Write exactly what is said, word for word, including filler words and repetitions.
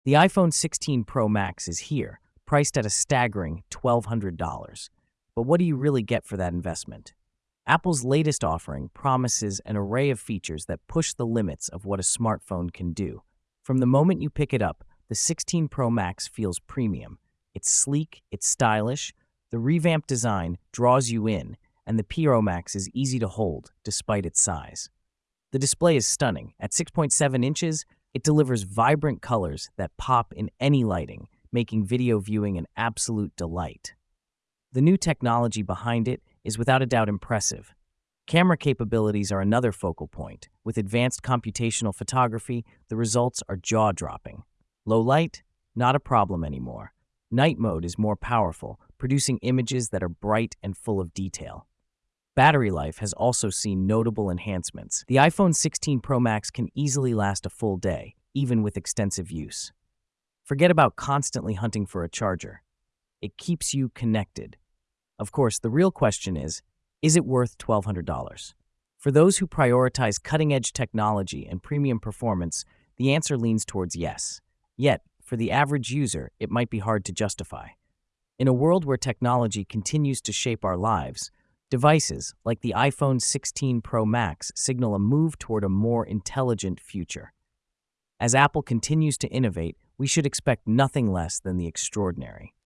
The iPhone sixteen Pro Max is here, priced at a staggering twelve hundred dollars. But what do you really get for that investment? Apple's latest offering promises an array of features that push the limits of what a smartphone can do. From the moment you pick it up, the sixteen Pro Max feels premium. It's sleek, it's stylish, the revamped design draws you in, and the Pro Max is easy to hold despite its size. The display is stunning. At six point seven inches, it delivers vibrant colors that pop in any lighting, making video viewing an absolute delight. The new technology behind it is without a doubt impressive. Camera capabilities are another focal point. With advanced computational photography, the results are jaw-dropping. Low light? Not a problem anymore. Night mode is more powerful, producing images that are bright and full of detail. Battery life has also seen notable enhancements. The iPhone sixteen Pro Max can easily last a full day, even with extensive use. Forget about constantly hunting for a charger. It keeps you connected. Of course, the real question is, is it worth twelve hundred dollars? For those who prioritize cutting-edge technology and premium performance, the answer leans towards yes. Yet, for the average user, it might be hard to justify. In a world where technology continues to shape our lives, devices like the iPhone sixteen Pro Max signal a move toward a more intelligent future. As Apple continues to innovate, we should expect nothing less than the extraordinary.